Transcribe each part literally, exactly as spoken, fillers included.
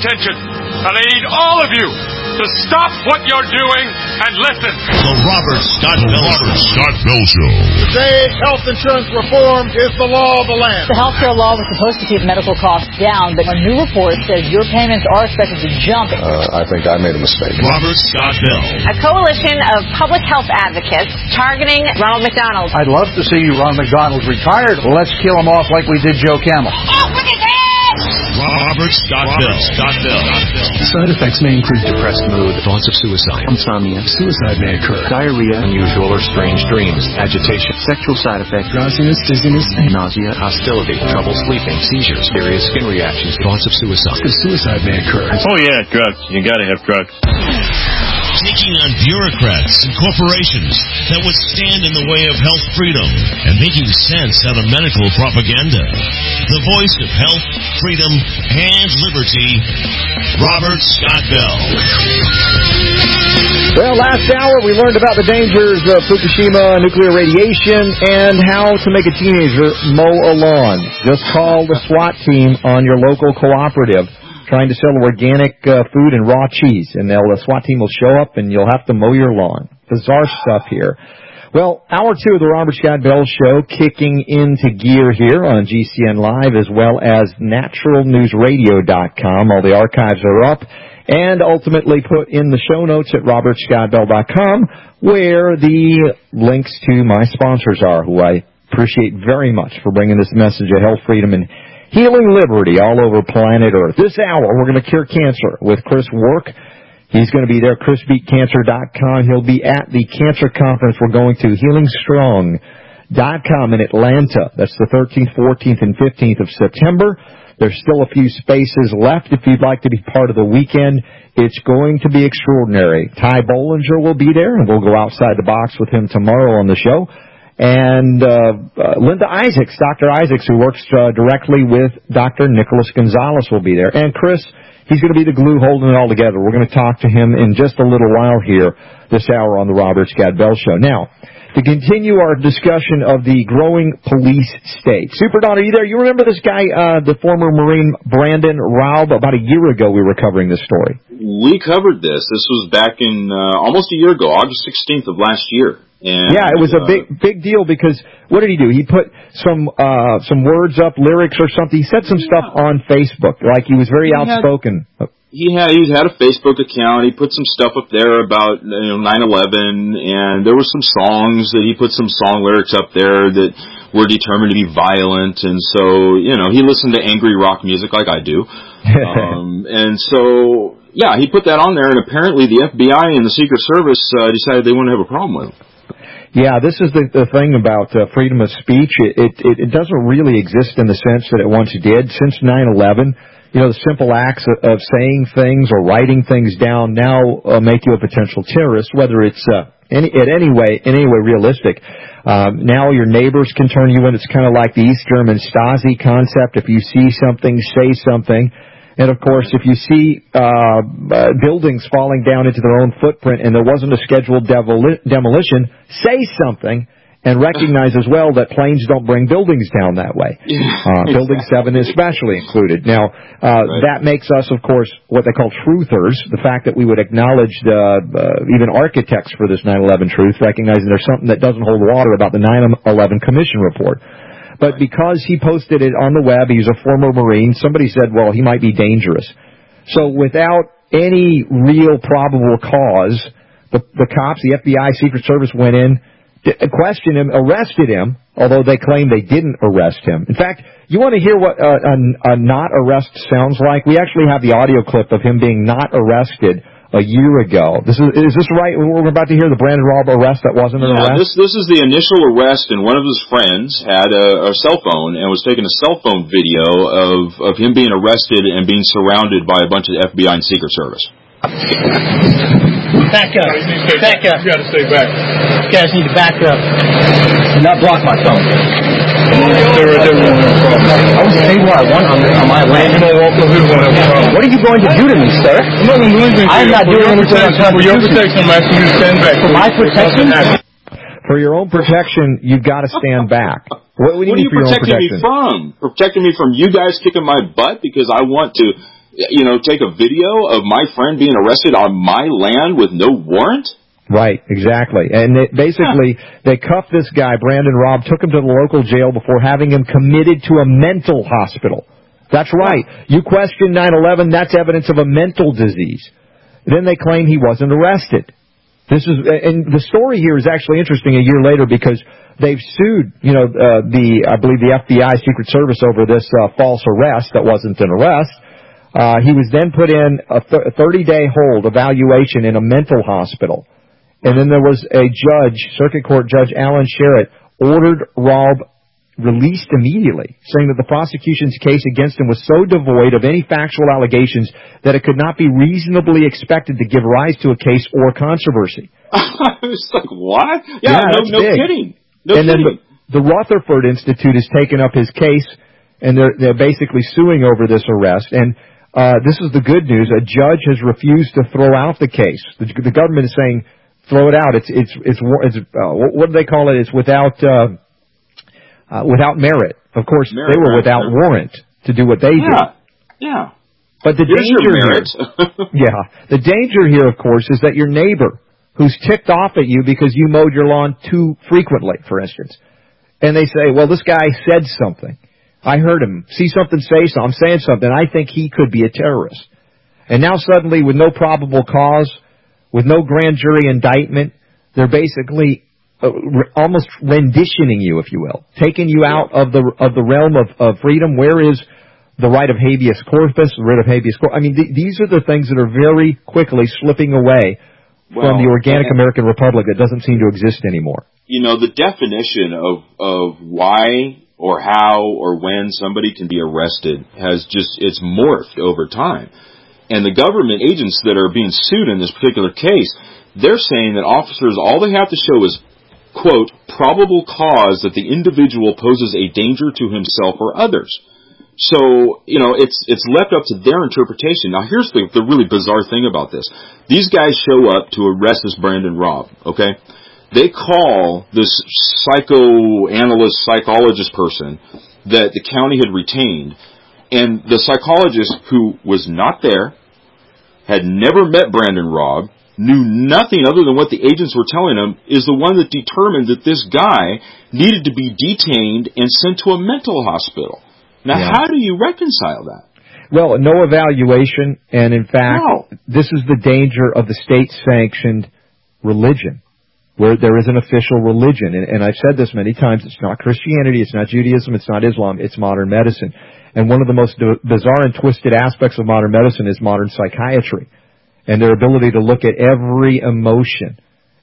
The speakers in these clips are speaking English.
attention. And I need all of you to stop what you're doing and listen. The Robert Scott Bell, Robert Scott Bell Show. Today, health insurance reform is the law of the land. The health care law was supposed to keep medical costs down, but a new report says your payments are expected to jump. Uh, I think I made a mistake. Robert Scott Bell. A coalition of public health advocates targeting Ronald McDonald. I'd love to see Ronald McDonald retired. Well, let's kill him off like we did Joe Camel. Off with his head! Robert Scott Bell. Scott Bell. Side effects may include depressed mood, thoughts of suicide, insomnia, suicide may occur, diarrhea, unusual or strange dreams, agitation, sexual side effects, drowsiness, dizziness, nausea, hostility, trouble sleeping, seizures, various skin reactions, thoughts of suicide. Because suicide may occur. Oh yeah, drugs. You gotta have drugs. Taking on bureaucrats and corporations that would stand in the way of health freedom and making sense out of medical propaganda. The voice of health, freedom, and liberty, Robert Scott Bell. Well, last hour we learned about the dangers of Fukushima nuclear radiation and how to make a teenager mow a lawn. Just call the SWAT team on your local cooperative trying to sell organic uh, food and raw cheese, and they'll, the SWAT team will show up and you'll have to mow your lawn. Bizarre stuff here. Well, hour two of the Robert Scott Bell Show kicking into gear here on G C N Live as well as natural news radio dot com. All the archives are up and ultimately put in the show notes at robert scott bell dot com where the links to my sponsors are, who I appreciate very much for bringing this message of health, freedom, and healing liberty all over planet Earth. This hour, we're going to cure cancer with Chris Work. He's going to be there, chris beat cancer dot com. He'll be at the cancer conference we're going to, healing strong dot com in Atlanta. That's the thirteenth, fourteenth, and fifteenth of September. There's still a few spaces left if you'd like to be part of the weekend. It's going to be extraordinary. Ty Bollinger will be there, and we'll go outside the box with him tomorrow on the show. And uh, uh, Linda Isaacs, Doctor Isaacs, who works uh, directly with Doctor Nicholas Gonzalez, will be there. And Chris, he's going to be the glue holding it all together. We're going to talk to him in just a little while here this hour on the Robert Scott Bell Show. Now, to continue our discussion of the growing police state. Super Don, are you there? You remember this guy, uh, the former Marine Brandon Raub? About a year ago we were covering this story. We covered this. This was back in uh, almost a year ago, August sixteenth of last year. And, yeah, it was a uh, big big deal because what did he do? He put some uh, some words up, lyrics or something. He said some yeah. stuff on Facebook, like he was very he outspoken. Had, he had he had a Facebook account. He put some stuff up there about you know nine eleven, and there were some songs that he put some song lyrics up there that were determined to be violent. And so you know he listened to angry rock music like I do, um, and so yeah, he put that on there. And apparently the F B I and the Secret Service uh, decided they wouldn't have a problem with it. Yeah, this is the, the thing about uh, freedom of speech. It, it, it doesn't really exist in the sense that it once did. Since nine eleven, you know, the simple acts of, of saying things or writing things down now uh, make you a potential terrorist, whether it's uh, any, in any way, in any way realistic. Um, now your neighbors can turn you in. It's kind of like the East German Stasi concept. If you see something, say something. And, of course, if you see uh, uh, buildings falling down into their own footprint and there wasn't a scheduled devoli- demolition, say something and recognize as well that planes don't bring buildings down that way. Uh, Building seven especially included. Now, uh, right. that makes us, of course, what they call truthers. The fact that we would acknowledge the, uh, even architects for this nine eleven truth, recognizing there's something that doesn't hold water about the nine eleven Commission report. But because he posted it on the web, he's a former Marine, somebody said, well, he might be dangerous. So without any real probable cause, the, the cops, the F B I, Secret Service went in, questioned him, arrested him, although they claim they didn't arrest him. In fact, you want to hear what a, a, a not arrest sounds like? We actually have the audio clip of him being not arrested a year ago. This is is this right? We're about to hear the Brandon Raub arrest that wasn't an yeah, arrest? This this is the initial arrest, and one of his friends had a, a cell phone and was taking a cell phone video of, of him being arrested and being surrounded by a bunch of F B I and Secret Service. Back up. Back up. You gotta stay back. You guys need to back up. Do not block my phone. I will say what I want on, on my land. What are you going to do to me, sir? I'm not going to do anything. I'm not doing anything. For your protection, I'm asking you to stand back. For my protection? For your own protection, you've got to stand back. What, what do you, what mean are you for your own protecting protection? me from? Protecting me from you guys kicking my butt because I want to you know, take a video of my friend being arrested on my land with no warrant? Right, exactly. And it, basically, huh. they cuffed this guy, Brandon Raub, took him to the local jail before having him committed to a mental hospital. That's right. You question nine eleven, that's evidence of a mental disease. Then they claim he wasn't arrested. This is, and the story here is actually interesting a year later because they've sued, you know, uh, the, I believe the F B I Secret Service over this uh, false arrest that wasn't an arrest. Uh, he was then put in a thirty-day hold evaluation in a mental hospital. And then there was a judge, Circuit Court Judge Alan Sherritt, ordered Raub released immediately, saying that the prosecution's case against him was so devoid of any factual allegations that it could not be reasonably expected to give rise to a case or controversy. I was like, what? Yeah, yeah no, no kidding. No and kidding. then the, the Rutherford Institute has taken up his case, and they're, they're basically suing over this arrest. And uh, this is the good news. A judge has refused to throw out the case. The, the government is saying, throw it out. It's it's it's, it's uh, what do they call it? It's without uh, uh, without merit. Of course, merit, they were right, without right. warrant to do what they yeah. did. Yeah. But the Here's danger your merit. here, yeah, the danger here, of course, is that your neighbor who's ticked off at you because you mowed your lawn too frequently, for instance, and they say, "Well, this guy said something. I heard him see something, say something. I'm saying something. I think he could be a terrorist." And now suddenly, with no probable cause, with no grand jury indictment, they're basically uh, re- almost renditioning you, if you will, taking you out of the of the realm of, of freedom. Where is the right of habeas corpus, the right of habeas corpus? I mean, th- these are the things that are very quickly slipping away well, from the organic and, American Republic that doesn't seem to exist anymore. You know, the definition of of why or how or when somebody can be arrested has just, it's morphed over time. And the government agents that are being sued in this particular case, they're saying that officers, all they have to show is, quote, probable cause that the individual poses a danger to himself or others. So, you know, it's it's left up to their interpretation. Now, here's the, the really bizarre thing about this. These guys show up to arrest this Brandon Raub, okay? They call this psychoanalyst, psychologist person that the county had retained, and the psychologist who was not there, had never met Brandon Raub, knew nothing other than what the agents were telling him, is the one that determined that this guy needed to be detained and sent to a mental hospital. Now, yeah. how do you reconcile that? Well, no evaluation, and in fact, no. this is the danger of the state-sanctioned religion, where there is an official religion. And, and I've said this many times, it's not Christianity, it's not Judaism, it's not Islam, it's modern medicine. And one of the most bizarre and twisted aspects of modern medicine is modern psychiatry, and their ability to look at every emotion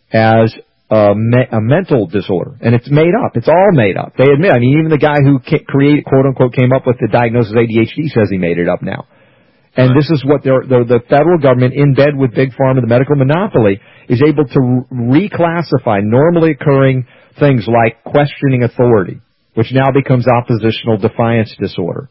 as a, me- a mental disorder. And it's made up. It's all made up. They admit. I mean, even the guy who created, quote unquote, came up with the diagnosis of A D H D says he made it up now. And right. this is what they're, they're, the federal government, in bed with Big Pharma, the medical monopoly, is able to re- reclassify normally occurring things like questioning authority, which now becomes oppositional defiance disorder,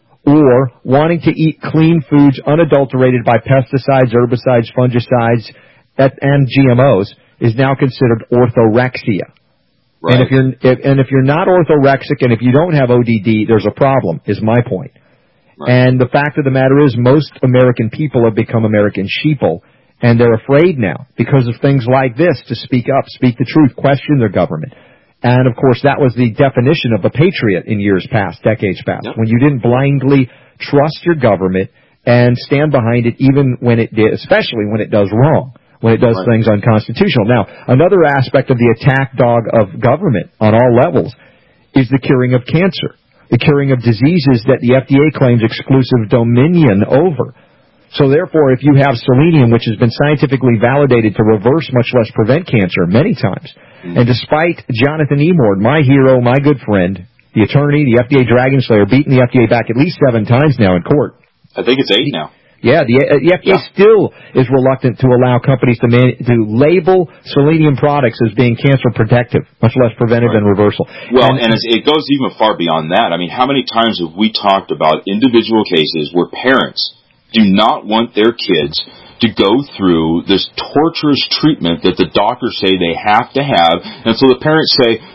or wanting to eat clean foods unadulterated by pesticides, herbicides, fungicides, and G M Os, is now considered orthorexia. Right. And if you're if, and if you're not orthorexic and if you don't have O D D, there's a problem, is my point. Right. And the fact of the matter is, most American people have become American sheeple, and they're afraid now because of things like this to speak up, speak the truth, question their government. And, of course, that was the definition of a patriot in years past, decades past, yep. when you didn't blindly trust your government and stand behind it even when it did, especially when it does wrong, when it does right. things unconstitutional. Now, another aspect of the attack dog of government on all levels is the curing of cancer, the curing of diseases that the F D A claims exclusive dominion over. So, therefore, if you have selenium, which has been scientifically validated to reverse, much less prevent cancer many times, mm-hmm. and despite Jonathan Emord, my hero, my good friend, the attorney, the F D A Dragon Slayer, beating the F D A back at least seven times now in court. I think it's eight now. Yeah, the, uh, the F D A yeah. still is reluctant to allow companies to, man, to label selenium products as being cancer protective, much less preventive right. and reversal. Well, and, and it's, it goes even far beyond that. I mean, how many times have we talked about individual cases where parents do not want their kids to go through this torturous treatment that the doctors say they have to have, and so the parents say,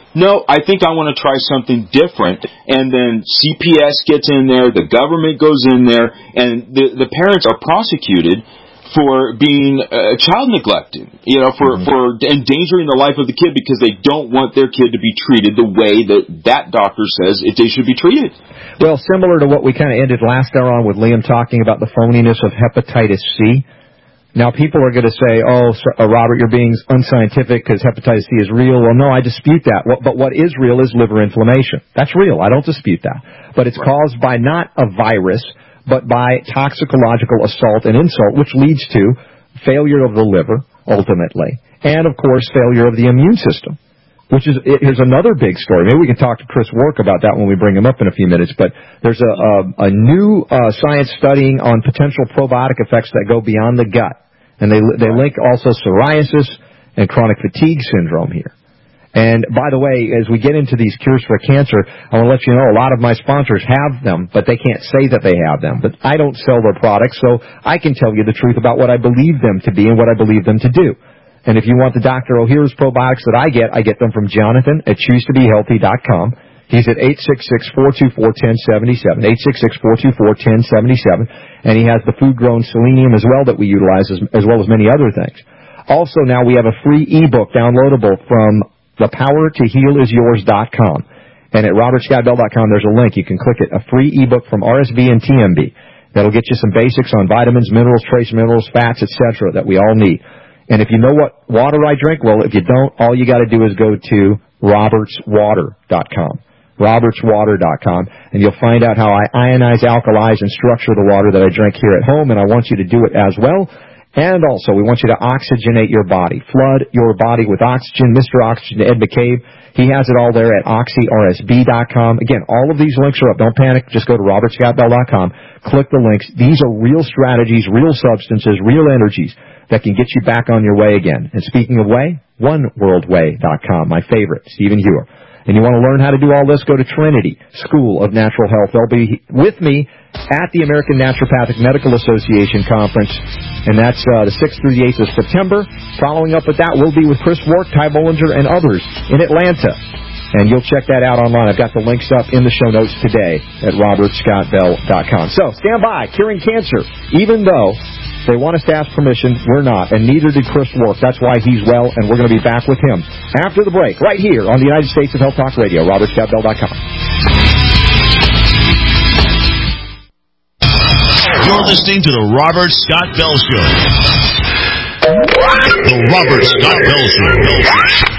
no, I think I want to try something different. And then C P S gets in there, the government goes in there, and the, the parents are prosecuted for being uh, child neglecting, you know, for, mm-hmm. for endangering the life of the kid because they don't want their kid to be treated the way that that doctor says it, they should be treated. Well, similar to what we kind of ended last hour on with Liam talking about the phoniness of hepatitis C. Now, people are going to say, oh, so, uh, Robert, you're being unscientific because hepatitis C is real. Well, no, I dispute that. What, but what is real is liver inflammation. That's real. I don't dispute that. But it's right. caused by not a virus, but by toxicological assault and insult, which leads to failure of the liver, ultimately, and, of course, failure of the immune system, which is, it, here's another big story. Maybe we can talk to Chris Work about that when we bring him up in a few minutes, but there's a, a, a new uh, science studying on potential probiotic effects that go beyond the gut, and they, they link also psoriasis and chronic fatigue syndrome here. And, by the way, as we get into these cures for cancer, I want to let you know a lot of my sponsors have them, but they can't say that they have them. But I don't sell their products, so I can tell you the truth about what I believe them to be and what I believe them to do. And if you want the Doctor O'Here's probiotics that I get, I get them from Jonathan at choose to be healthy dot com. He's at eight six six, four two four, one zero seven seven, eight six six, four two four, one zero seven seven. And he has the food-grown selenium as well that we utilize, as, as well as many other things. Also, now we have a free ebook downloadable from the power to heal is yours dot com. And at robert scott bell dot com, there's a link. You can click it. A free ebook from R S V and T M B. That'll get you some basics on vitamins, minerals, trace minerals, fats, et cetera that we all need. And if you know what water I drink, well, if you don't, all you got to do is go to roberts water dot com. roberts water dot com. And you'll find out how I ionize, alkalize, and structure the water that I drink here at home. And I want you to do it as well. And also, we want you to oxygenate your body. Flood your body with oxygen. Mister Oxygen, Ed McCabe, he has it all there at oxy r s b dot com. Again, all of these links are up. Don't panic. Just go to robert scott bell dot com. Click the links. These are real strategies, real substances, real energies that can get you back on your way again. And speaking of way, one world way dot com, my favorite, Stephen Hewer. And you want to learn how to do all this, go to Trinity School of Natural Health. They'll be with me at the American Naturopathic Medical Association Conference, and that's uh, the sixth through the eighth of September. Following up with that, we'll be with Chris Work, Ty Bollinger, and others in Atlanta. And you'll check that out online. I've got the links up in the show notes today at robert scott bell dot com. So, stand by. Curing cancer. Even though they want us to ask permission, we're not, and neither did Chris Work. That's why he's well, and we're going to be back with him after the break, right here on the United States of Health Talk Radio, robert scott bell dot com. You're listening to the Robert Scott Bell Show. The Robert Scott Bell Show.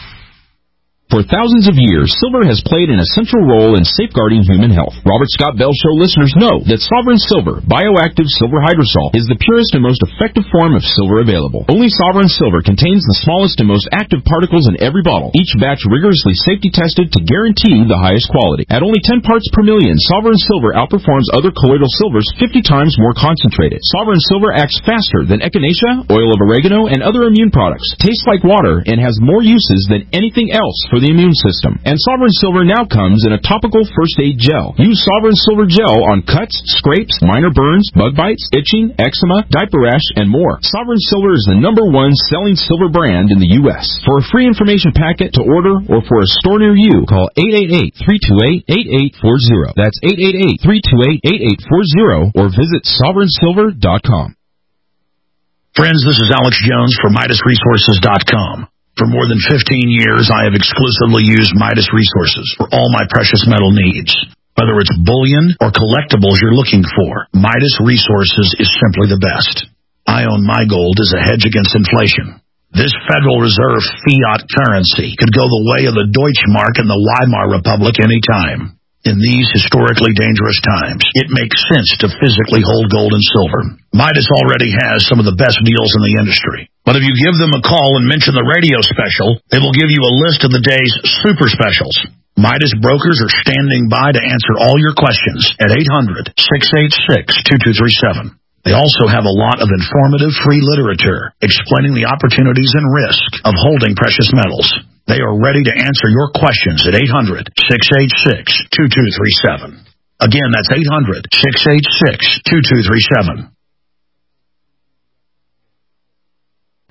For thousands of years, silver has played an essential role in safeguarding human health. Robert Scott Bell Show listeners know that Sovereign Silver, bioactive silver hydrosol, is the purest and most effective form of silver available. Only Sovereign Silver contains the smallest and most active particles in every bottle, each batch rigorously safety tested to guarantee the highest quality. At only ten parts per million, Sovereign Silver outperforms other colloidal silvers fifty times more concentrated. Sovereign Silver acts faster than echinacea, oil of oregano, and other immune products, tastes like water, and has more uses than anything else for the immune system. And Sovereign Silver now comes in a topical first aid gel. Use Sovereign Silver gel on cuts, scrapes, minor burns, bug bites, itching, eczema, diaper rash, and more. Sovereign Silver is the number one selling silver brand in the U S For a free information packet to order or for a store near you, call eight eight eight, three two eight, eight eight four zero. That's eight eight eight, three two eight, eight eight four zero or visit sovereign silver dot com. Friends, this is Alex Jones for Midas Resources dot com. For more than fifteen years, I have exclusively used Midas Resources for all my precious metal needs. Whether it's bullion or collectibles you're looking for, Midas Resources is simply the best. I own my gold as a hedge against inflation. This Federal Reserve fiat currency could go the way of the Deutschmark and the Weimar Republic any time. In these historically dangerous times, it makes sense to physically hold gold and silver. Midas already has some of the best deals in the industry. But if you give them a call and mention the radio special, they will give you a list of the day's super specials. Midas brokers are standing by to answer all your questions at eight hundred, six eight six, two two three seven. They also have a lot of informative free literature explaining the opportunities and risk of holding precious metals. They are ready to answer your questions at eight hundred, six eight six, two two three seven. Again, that's eight hundred, six eight six, two two three seven.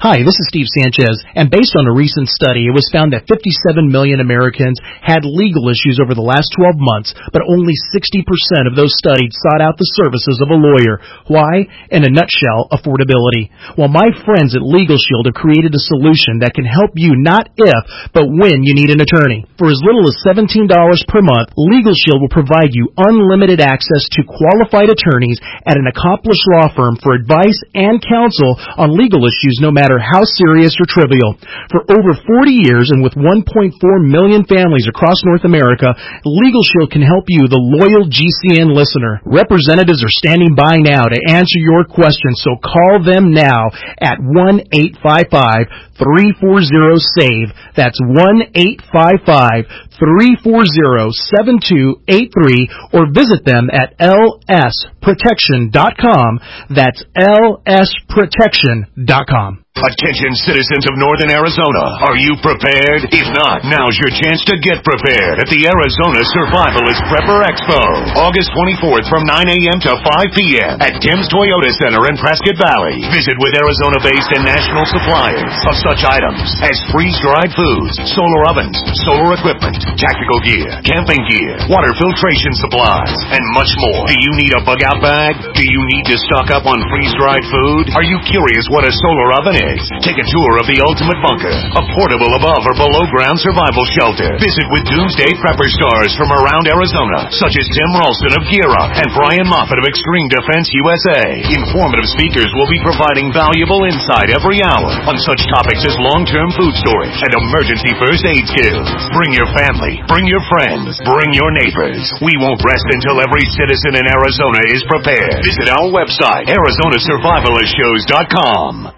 Hi, this is Steve Sanchez, and based on a recent study, it was found that fifty-seven million Americans had legal issues over the last twelve months, but only sixty percent of those studied sought out the services of a lawyer. Why? In a nutshell, affordability. Well, my friends at Legal Shield have created a solution that can help you not if, but when you need an attorney. For as little as seventeen dollars per month, Legal Shield will provide you unlimited access to qualified attorneys at an accomplished law firm for advice and counsel on legal issues no matter how serious or trivial. For over forty years and with one point four million families across North America, Legal Shield can help you, the loyal G C N listener. Representatives are standing by now to answer your questions, so call them now at one eight five five, three four zero, S A V E. That's one eight five five, three four zero, seven two eight three, or visit them at L S protection dot com. That's L S protection dot com. Attention citizens of Northern Arizona, are you prepared? If not, now's your chance to get prepared at the Arizona Survivalist Prepper Expo, August twenty-fourth from nine a.m. to five p.m. at Tim's Toyota Center in Prescott Valley. Visit with Arizona-based and national suppliers of such items as freeze-dried foods, solar ovens, solar equipment, tactical gear, camping gear, water filtration supplies, and much more. Do you need a bug-out bag? Do you need to stock up on freeze-dried food? Are you curious what a solar oven is? Take a tour of the Ultimate Bunker, a portable above or below ground survival shelter. Visit with Doomsday Prepper stars from around Arizona, such as Tim Ralston of Gear Up and Brian Moffitt of Extreme Defense U S A. Informative speakers will be providing valuable insight every hour on such topics as long-term food storage and emergency first aid skills. Bring your family, bring your friends, bring your neighbors. We won't rest until every citizen in Arizona is prepared. Visit our website, Arizona Survivalist Shows dot com.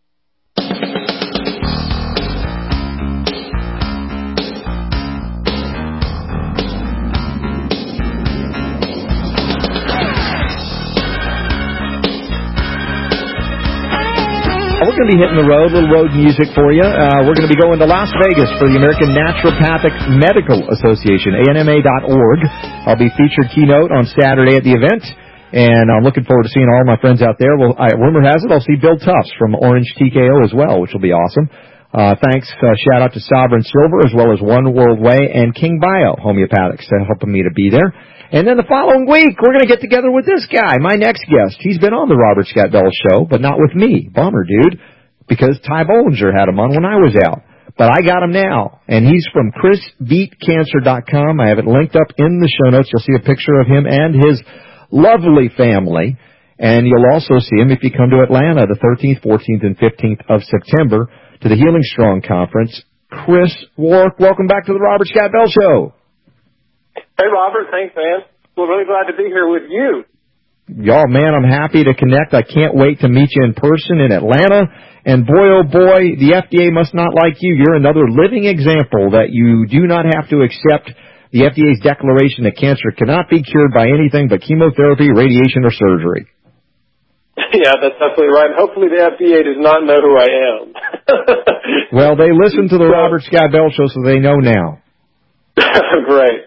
We're going to be hitting the road, a little road music for you. Uh, we're going to be going to Las Vegas for the American Naturopathic Medical Association, A N M A dot org. I'll be featured keynote on Saturday at the event, and I'm looking forward to seeing all my friends out there. Well, I, rumor has it I'll see Bill Tufts from Orange T K O as well, which will be awesome. Uh, thanks, uh, shout out to Sovereign Silver as well as One World Way and King Bio Homeopathics for helping me to be there. And then the following week, we're going to get together with this guy, my next guest. He's been on the Robert Scott Bell Show, but not with me. Bummer, dude, because Ty Bollinger had him on when I was out. But I got him now, and he's from Chris Beat Cancer dot com. I have it linked up in the show notes. You'll see a picture of him and his lovely family. And you'll also see him if you come to Atlanta the thirteenth, fourteenth, and fifteenth of September to the Healing Strong Conference. Chris Wark, welcome back to the Robert Scott Bell Show. Hey, Robert. Thanks, man. We're really glad to be here with you. Y'all, man, I'm happy to connect. I can't wait to meet you in person in Atlanta. And boy, oh boy, the F D A must not like you. You're another living example that you do not have to accept the F D A's declaration that cancer cannot be cured by anything but chemotherapy, radiation, or surgery. Yeah, that's absolutely right. Hopefully the F D A does not know who I am. Well, they listen to the Robert Scott Bell Show, so they know now. Great.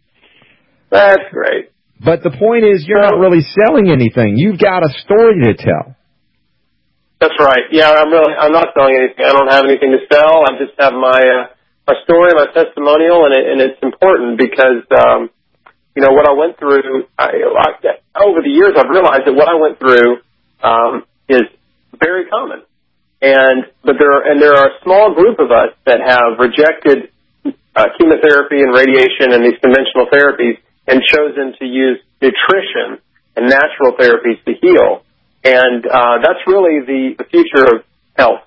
That's great. But the point is, you're not really selling anything. You've got a story to tell. That's right. Yeah, I'm really, I'm not selling anything. I don't have anything to sell. I just have my, uh, my story, my testimonial, and, it, and it's important because, um, you know, what I went through, I, I, over the years, I've realized that what I went through, um, is very common. And, but there are, and there are a small group of us that have rejected, uh, chemotherapy and radiation and these conventional therapies and chosen to use nutrition and natural therapies to heal. And uh, that's really the, the future of health.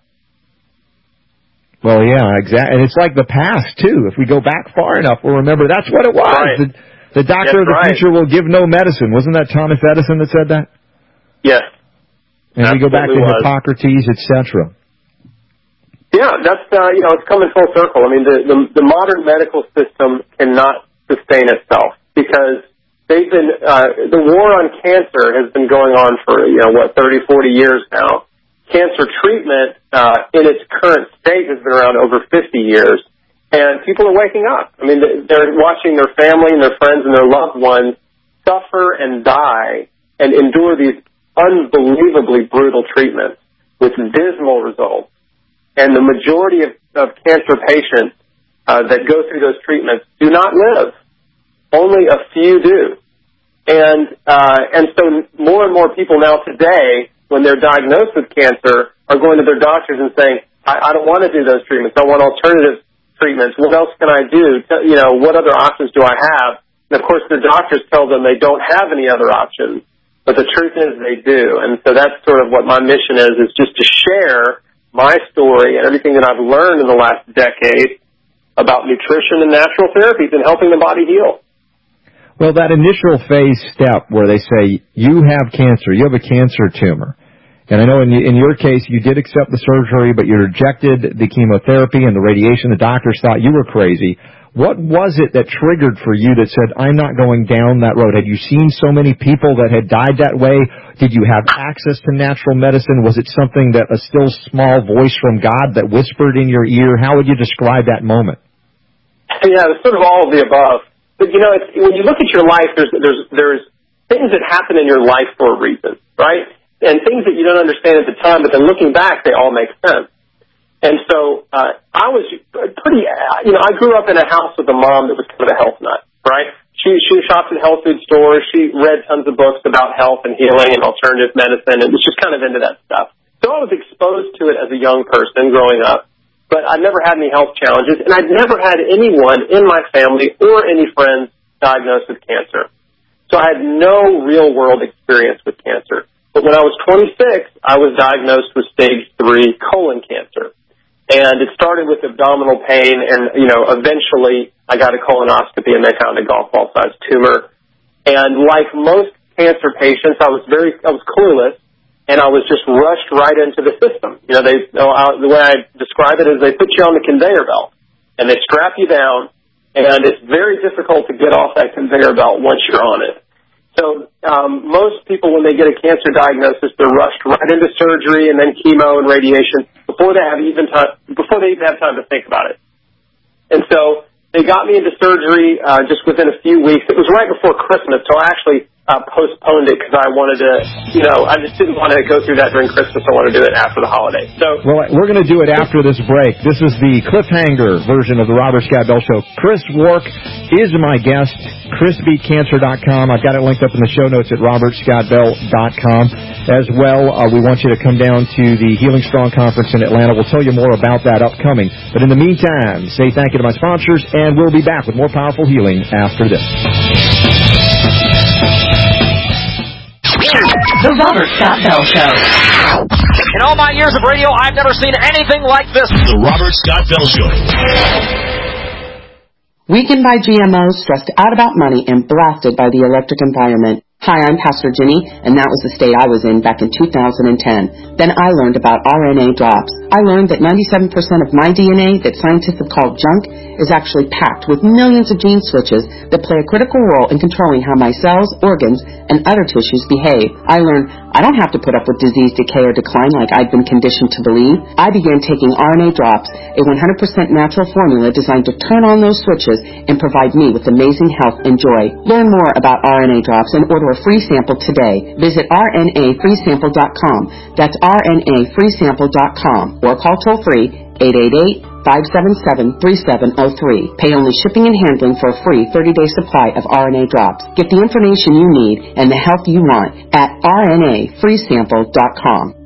Well, yeah, exactly. And it's like the past, too. If we go back far enough, we'll remember that's what it was. Right. The, the doctor that's of the right. future will give no medicine. Wasn't that Thomas Edison that said that? Yes. And we go back to was. Hippocrates, et cetera. Yeah, that's, uh, you know, it's coming full circle. I mean, the, the, the modern medical system cannot sustain itself because they've been, uh, the war on cancer has been going on for, you know, what, thirty, forty years now. Cancer treatment, uh, in its current state has been around over fifty years. And people are waking up. I mean, they're watching their family and their friends and their loved ones suffer and die and endure these unbelievably brutal treatments with dismal results. And the majority of, of cancer patients uh, that go through those treatments do not live. Only a few do. And uh, and so more and more people now today, when they're diagnosed with cancer, are going to their doctors and saying, I, I don't want to do those treatments. I want alternative treatments. What else can I do? You know, what other options do I have? And, of course, their doctors tell them they don't have any other options. But the truth is they do. And so that's sort of what my mission is, is just to share my story and everything that I've learned in the last decade about nutrition and natural therapies and helping the body heal. Well, that initial phase step where they say, you have cancer, you have a cancer tumor. And I know in, in your case, you did accept the surgery, but you rejected the chemotherapy and the radiation. The doctors thought you were crazy. What was it that triggered for you that said, I'm not going down that road? Had you seen so many people that had died that way? Did you have access to natural medicine? Was it something that a still small voice from God that whispered in your ear? How would you describe that moment? Yeah, it's sort of all of the above. But, you know, it's, when you look at your life, there's, there's, there's things that happen in your life for a reason, right? And things that you don't understand at the time, but then looking back, they all make sense. And so uh, I was pretty, you know, I grew up in a house with a mom that was kind of a health nut, right? She, she shopped at health food stores. She read tons of books about health and healing and alternative medicine, and was just kind of into that stuff. So I was exposed to it as a young person growing up. But I never had any health challenges, and I'd never had anyone in my family or any friends diagnosed with cancer. So I had no real-world experience with cancer. But when I was twenty-six, I was diagnosed with stage three colon cancer. And it started with abdominal pain, and, you know, eventually I got a colonoscopy, and they found a golf ball-sized tumor. And like most cancer patients, I was very, I was clueless. And I was just rushed right into the system. You know, they, the way I describe it is they put you on the conveyor belt, and they strap you down, and it's very difficult to get off that conveyor belt once you're on it. So um, most people, when they get a cancer diagnosis, they're rushed right into surgery and then chemo and radiation before they have even time, before they even have time to think about it. And so they got me into surgery uh, just within a few weeks. It was right before Christmas, so I actually Uh, postponed it because I wanted to, you know, I just didn't want to go through that during Christmas. I want to do it after the holiday. So, well, we're going to do it after this break. This is the cliffhanger version of the Robert Scott Bell Show. Chris Wark is my guest. chris beat cancer dot com. I've got it linked up in the show notes at robert scott bell dot com. As well, uh, we want you to come down to the Healing Strong Conference in Atlanta. We'll tell you more about that upcoming. But in the meantime, say thank you to my sponsors, and we'll be back with more powerful healing after this. The Robert Scott Bell Show. In all my years of radio, I've never seen anything like this. The Robert Scott Bell Show. Weakened by G M Os, stressed out about money, and blasted by the electric environment. Hi, I'm Pastor Ginny, and that was the state I was in back in two thousand ten. Then I learned about R N A drops. I learned that ninety-seven percent of my D N A that scientists have called junk is actually packed with millions of gene switches that play a critical role in controlling how my cells, organs, and other tissues behave. I learned I don't have to put up with disease, decay, or decline like I'd been conditioned to believe. I began taking R N A drops, a one hundred percent natural formula designed to turn on those switches and provide me with amazing health and joy. Learn more about R N A drops and order a free sample today. Visit R N A free sample dot com. That's R N A free sample dot com. Or call toll free eight eight eight, five seven seven, three seven zero three. Pay only shipping and handling for a free thirty-day supply of R N A drops. Get the information you need and the health you want at R N A free sample dot com.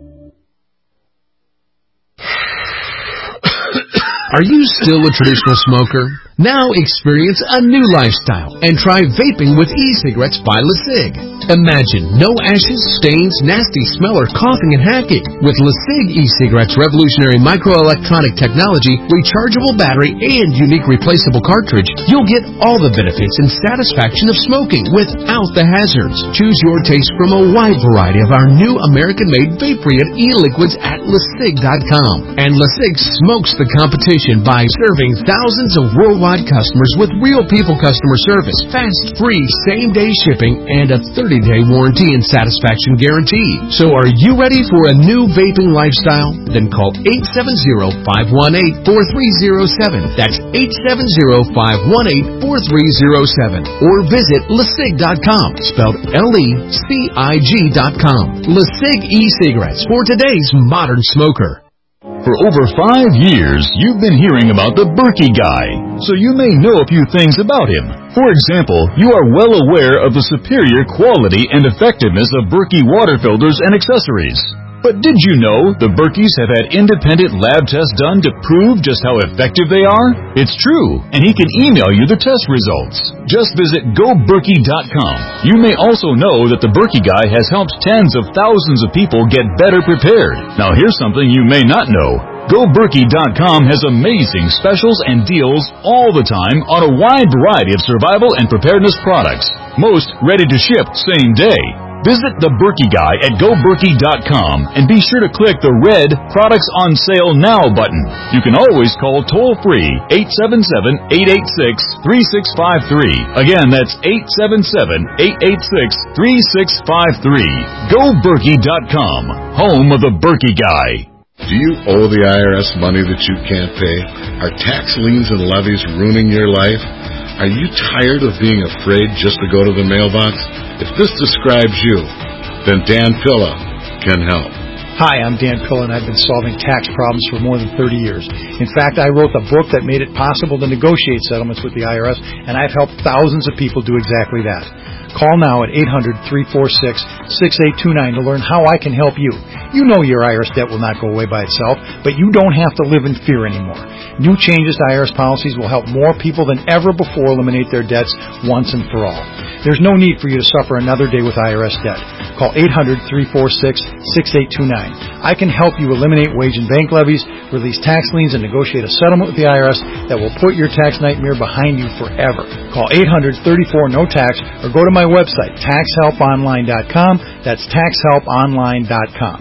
Are you still a traditional smoker? Now experience a new lifestyle and try vaping with e-cigarettes by LeSig. Imagine no ashes, stains, nasty smell, or coughing and hacking. With LeSig e-cigarettes' revolutionary microelectronic technology, rechargeable battery, and unique replaceable cartridge, you'll get all the benefits and satisfaction of smoking without the hazards. Choose your taste from a wide variety of our new American-made vape-free e-liquids at LeSig dot com. And LeSig smokes the competition by serving thousands of worldwide customers with real people customer service, fast, free, same-day shipping, and a thirty-day warranty and satisfaction guarantee. So are you ready for a new vaping lifestyle? Then call eight seven zero, five one eight, four three zero seven. That's eight seven zero, five one eight, four three zero seven. Or visit LeSig dot com, spelled L E C I G dot com. LeSig e-cigarettes for today's modern smoker. For over five years, you've been hearing about the Berkey Guy, so you may know a few things about him. For example, you are well aware of the superior quality and effectiveness of Berkey water filters and accessories. But did you know the Berkeys have had independent lab tests done to prove just how effective they are? It's true, and he can email you the test results. Just visit go berkey dot com. You may also know that the Berkey Guy has helped tens of thousands of people get better prepared. Now here's something you may not know. go berkey dot com has amazing specials and deals all the time on a wide variety of survival and preparedness products. Most ready to ship same day. Visit the Berkey Guy at go berkey dot com and be sure to click the red Products on Sale Now button. You can always call toll-free eight seven seven, eight eight six, three six five three. Again, that's eight seven seven, eight eight six, three six five three. go berkey dot com, home of the Berkey Guy. Do you owe the I R S money that you can't pay? Are tax liens and levies ruining your life? Are you tired of being afraid just to go to the mailbox? If this describes you, then Dan Pilla can help. Hi, I'm Dan Pilla, and I've been solving tax problems for more than thirty years. In fact, I wrote the book that made it possible to negotiate settlements with the I R S, and I've helped thousands of people do exactly that. Call now at eight hundred, three four six, six eight two nine to learn how I can help you. You know your I R S debt will not go away by itself, but you don't have to live in fear anymore. New changes to I R S policies will help more people than ever before eliminate their debts once and for all. There's no need for you to suffer another day with I R S debt. Call eight hundred, three four six, six eight two nine. I can help you eliminate wage and bank levies, release tax liens, and negotiate a settlement with the I R S that will put your tax nightmare behind you forever. Call eight hundred, thirty-four, no tax or go to my website, tax help online dot com. That's tax help online dot com.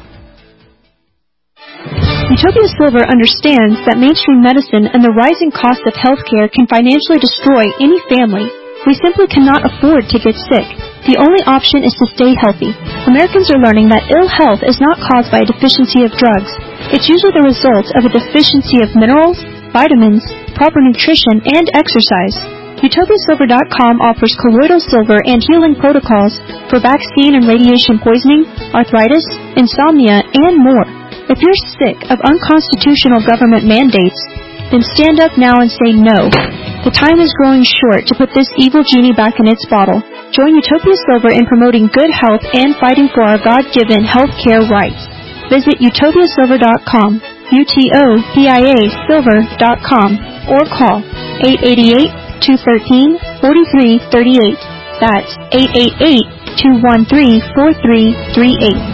Utopia Silver understands that mainstream medicine and the rising cost of healthcare can financially destroy any family. We simply cannot afford to get sick. The only option is to stay healthy. Americans are learning that ill health is not caused by a deficiency of drugs. It's usually the result of a deficiency of minerals, vitamins, proper nutrition, and exercise. Utopia Silver dot com offers colloidal silver and healing protocols for vaccine and radiation poisoning, arthritis, insomnia, and more. If you're sick of unconstitutional government mandates, then stand up now and say no. The time is growing short to put this evil genie back in its bottle. Join Utopia Silver in promoting good health and fighting for our God-given health care rights. Visit Utopia Silver dot com, U T O P I A Silver dot com, or call eight eight eight, two one three, four three three eight. That's eight eight eight, two one three, four three three eight.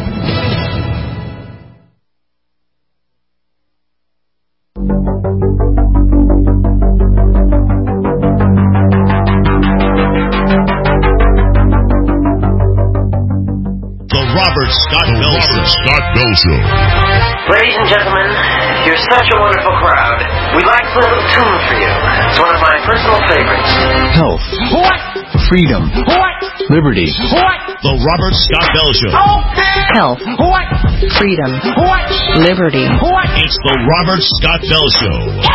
Robert Scott Bell Robert Scott Bell Show. Ladies and gentlemen, you're such a wonderful crowd. We'd like to play a little tune for you. It's one of my personal favorites. Health. What? Freedom. What? Liberty. What? The Robert Scott Bell Show. Okay. Health. What? Freedom. What? Liberty. What? It's the Robert Scott Bell Show.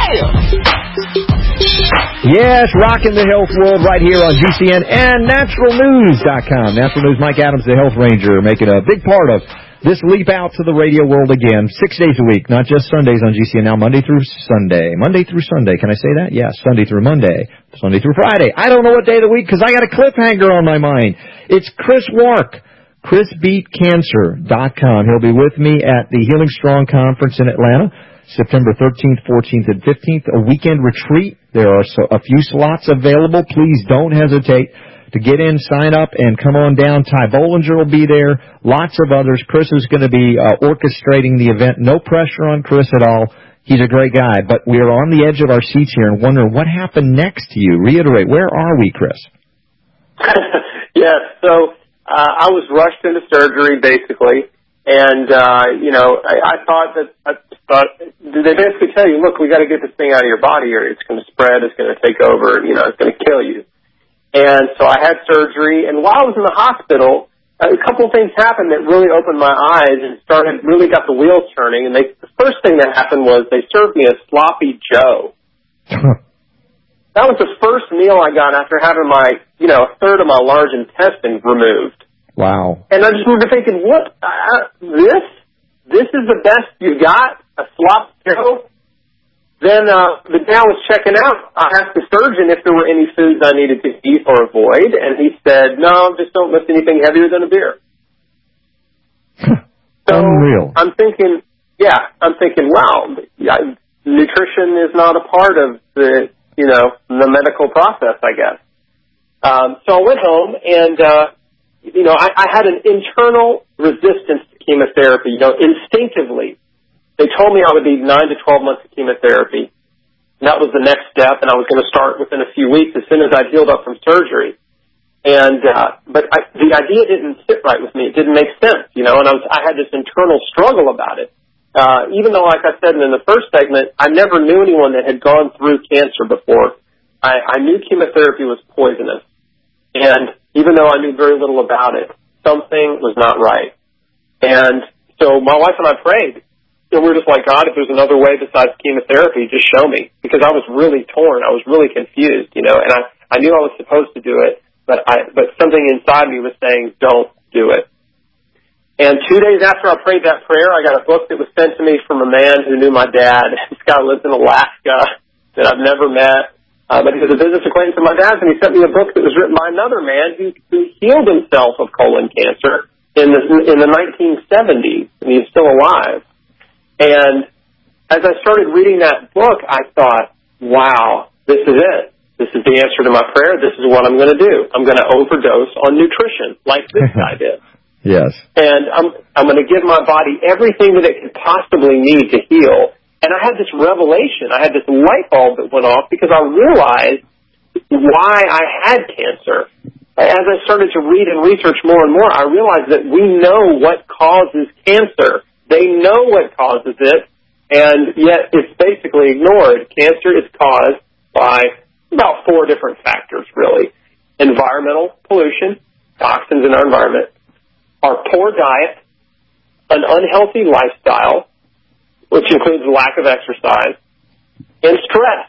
Yeah! Yes, rocking the health world right here on G C N and natural news dot com. Natural News, Mike Adams, the health ranger, making a big part of this leap out to the radio world again, six days a week, not just Sundays on G C N, now Monday through Sunday. Monday through Sunday, can I say that? Yes, Sunday through Monday, Sunday through Friday. I don't know what day of the week because I got a cliffhanger on my mind. It's Chris Wark, chris beat cancer dot com. He'll be with me at the Healing Strong Conference in Atlanta, September thirteenth, fourteenth, and fifteenth, a weekend retreat. There are so, a few slots available. Please don't hesitate to get in, sign up, and come on down. Ty Bollinger will be there, lots of others. Chris is going to be uh, orchestrating the event. No pressure on Chris at all. He's a great guy, but we are on the edge of our seats here and wondering what happened next to you. Reiterate, where are we, Chris? Yes, so uh, I was rushed into surgery, basically. And, uh, you know, I, I thought that, I thought, they basically tell you, look, we got to get this thing out of your body or it's going to spread, it's going to take over, you know, it's going to kill you. And so I had surgery, and while I was in the hospital, a couple of things happened that really opened my eyes and started, really got the wheels turning. And they, the first thing that happened was they served me a sloppy Joe. That was the first meal I got after having my, you know, a third of my large intestine removed. Wow. And I just remember thinking, what, uh, this? This is the best you got? A slop, you know, then uh, the day I was checking out, I asked the surgeon if there were any foods I needed to eat or avoid, and he said, no, just don't lift anything heavier than a beer. So Unreal. I'm thinking, yeah, I'm thinking, wow, yeah, nutrition is not a part of the, you know, the medical process, I guess. Um, so I went home, and, uh, you know, I, I had an internal resistance to chemotherapy. You know, instinctively, they told me I would need nine to twelve months of chemotherapy. And that was the next step, and I was going to start within a few weeks as soon as I'd healed up from surgery. And uh, but I, the idea didn't sit right with me. It didn't make sense, you know, and I, was, I had this internal struggle about it. Uh, even though, like I said in the first segment, I never knew anyone that had gone through cancer before. I, I knew chemotherapy was poisonous. And even though I knew very little about it, something was not right. And so my wife and I prayed. And we were just like, God, if there's another way besides chemotherapy, just show me. Because I was really torn. I was really confused, you know, and I, I knew I was supposed to do it, but I, but something inside me was saying, don't do it. And two days after I prayed that prayer, I got a book that was sent to me from a man who knew my dad. This guy lives in Alaska that I've never met. Uh, but he was a business acquaintance of my dad's, and he sent me a book that was written by another man who, who healed himself of colon cancer in the, in the nineteen seventies, and he's still alive. And as I started reading that book, I thought, wow, this is it. This is the answer to my prayer. This is what I'm going to do. I'm going to overdose on nutrition, like this guy did. Yes. And I'm I'm going to give my body everything that it could possibly need to heal. And I had this revelation. I had this light bulb that went off because I realized why I had cancer. As I started to read and research more and more, I realized that we know what causes cancer. They know what causes it, and yet it's basically ignored. Cancer is caused by about four different factors, really. Environmental pollution, toxins in our environment, our poor diet, an unhealthy lifestyle, which includes lack of exercise, and stress.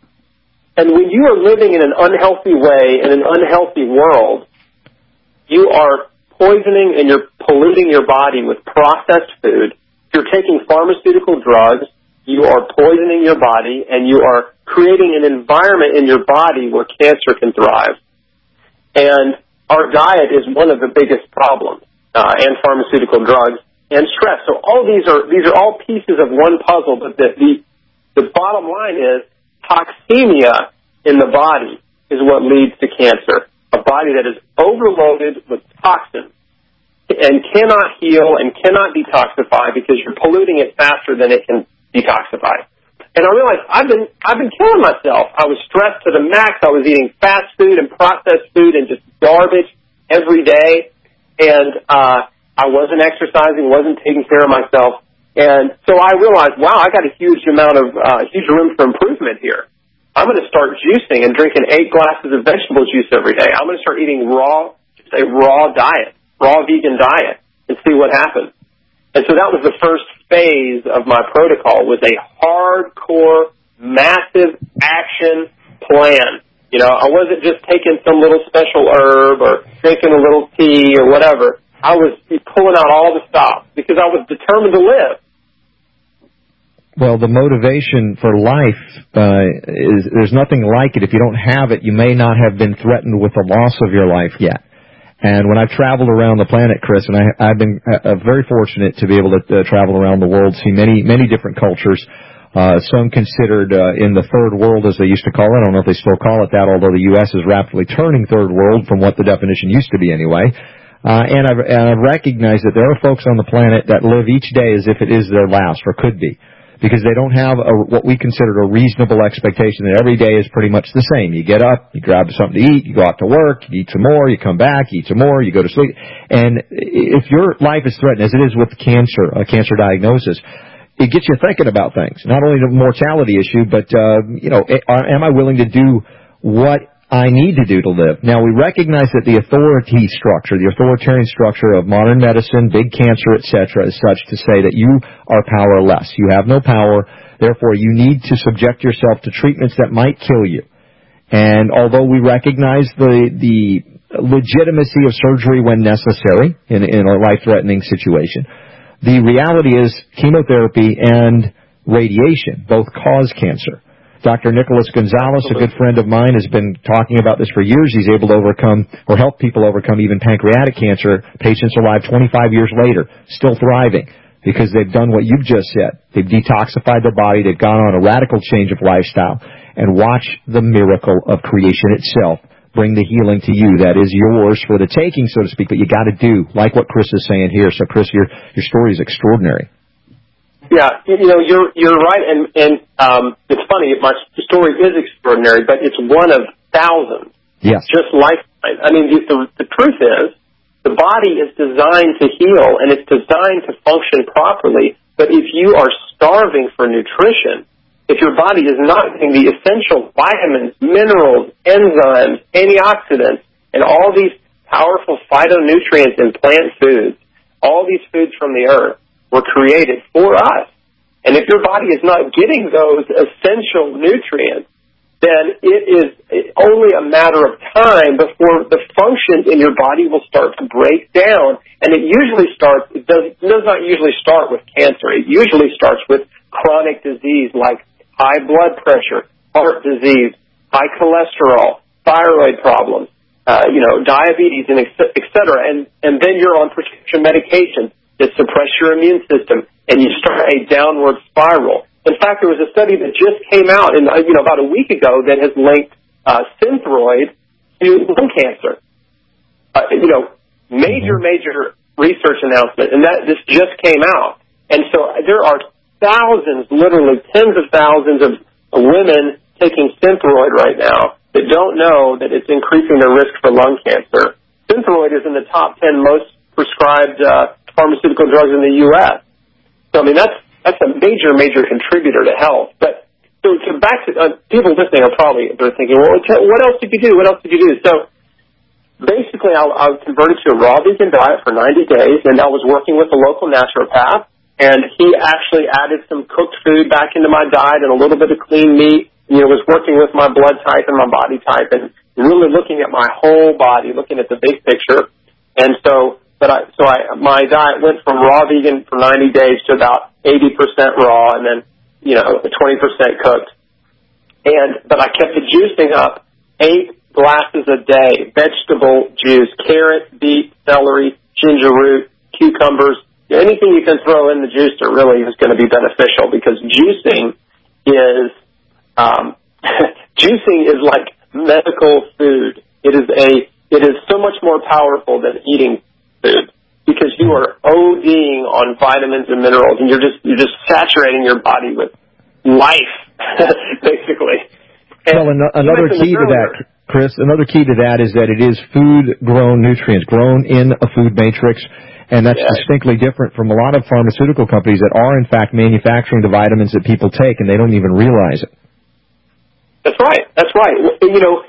And when you are living in an unhealthy way, in an unhealthy world, you are poisoning and you're polluting your body with processed food. If you're taking pharmaceutical drugs, you are poisoning your body and you are creating an environment in your body where cancer can thrive. And our diet is one of the biggest problems, uh, and pharmaceutical drugs and stress. So all these are these are all pieces of one puzzle, but the the, the bottom line is toxemia in the body is what leads to cancer. A body that is overloaded with toxins and cannot heal and cannot detoxify because you're polluting it faster than it can detoxify. And I realized I've been I've been killing myself. I was stressed to the max. I was eating fast food and processed food and just garbage every day. And uh, I wasn't exercising, wasn't taking care of myself. And so I realized, wow, I got a huge amount of uh, huge room for improvement here. I'm going to start juicing and drinking eight glasses of vegetable juice every day. I'm going to start eating raw, just a raw diet, raw vegan diet, and see what happens. And so that was the first phase of my protocol, was a hardcore, massive action plan. You know, I wasn't just taking some little special herb or drinking a little tea or whatever. I was pulling out all the stops because I was determined to live. Well, the motivation for life uh, is there's nothing like it. If you don't have it, you may not have been threatened with the loss of your life yet. And when I've traveled around the planet, Chris, and I, I've been uh, very fortunate to be able to uh, travel around the world, see many, many different cultures, uh, some considered uh, in the third world, as they used to call it. I don't know if they still call it that, although the U S is rapidly turning third world from what the definition used to be anyway. Uh, and, I've, and I've recognized that there are folks on the planet that live each day as if it is their last, or could be, because they don't have a, what we consider a reasonable expectation that every day is pretty much the same. You get up, you grab something to eat, you go out to work, you eat some more, you come back, you eat some more, you go to sleep. And if your life is threatened, as it is with cancer, a cancer diagnosis, it gets you thinking about things. Not only the mortality issue, but, uh, you know, am I willing to do what I need to do to live? Now, we recognize that the authority structure, the authoritarian structure of modern medicine, big cancer, et cetera, is such to say that you are powerless. You have no power. Therefore, you need to subject yourself to treatments that might kill you. And although we recognize the the legitimacy of surgery when necessary in, in a life-threatening situation, the reality is chemotherapy and radiation. Both cause cancer. Doctor Nicholas Gonzalez, a good friend of mine, has been talking about this for years. He's able to overcome or help people overcome even pancreatic cancer. Patients are alive twenty-five years later, still thriving, because they've done what you've just said. They've detoxified their body. They've gone on a radical change of lifestyle. And watch the miracle of creation itself bring the healing to you. That is yours for the taking, so to speak, but you got to do, like what Chris is saying here. So, Chris, your your story is extraordinary. Yeah, you know, you're you're right, and and um, it's funny. My story is extraordinary, but it's one of thousands. Yes. Just like I mean, the the truth is, the body is designed to heal and it's designed to function properly. But if you are starving for nutrition, if your body is not getting the essential vitamins, minerals, enzymes, antioxidants, and all these powerful phytonutrients in plant foods, all these foods from the earth were created for us. And if your body is not getting those essential nutrients, then it is only a matter of time before the functions in your body will start to break down. And it usually starts, it does, it does not usually start with cancer. It usually starts with chronic disease like high blood pressure, heart disease, high cholesterol, thyroid problems, uh, you know, diabetes, and et cetera. And, and then you're on prescription medications that suppress your immune system, and you start a downward spiral. In fact, there was a study that just came out, in, you know, about a week ago that has linked uh, Synthroid to lung cancer. Uh, you know, major, major research announcement, and that this just came out. And so there are thousands, literally tens of thousands of women taking Synthroid right now that don't know that it's increasing their risk for lung cancer. Synthroid is in the top ten most prescribed uh, pharmaceutical drugs in the U S So, I mean, that's that's a major, major contributor to health. But so, so back to uh, people listening are probably they're thinking, well, what else did you do? What else did you do? So, basically, I, I was converted to a raw vegan diet for ninety days, and I was working with a local naturopath, and he actually added some cooked food back into my diet and a little bit of clean meat. You know, was working with my blood type and my body type, and really looking at my whole body, looking at the big picture. And so. But I, so I, my diet went from raw vegan for ninety days to about eighty percent raw and then, you know, twenty percent cooked. And, but I kept the juicing up, eight glasses a day, vegetable juice, carrot, beet, celery, ginger root, cucumbers, anything you can throw in the juicer really is going to be beneficial because juicing is, um, juicing is like medical food. It is a, it is so much more powerful than eating food because you are ODing on vitamins and minerals, and you're just you're just saturating your body with life, basically. And well, an- another key to that, Chris, another key to that is that it is food-grown nutrients, grown in a food matrix, and that's yeah. distinctly different from a lot of pharmaceutical companies that are, in fact, manufacturing the vitamins that people take, and they don't even realize it. That's right. That's right. You know,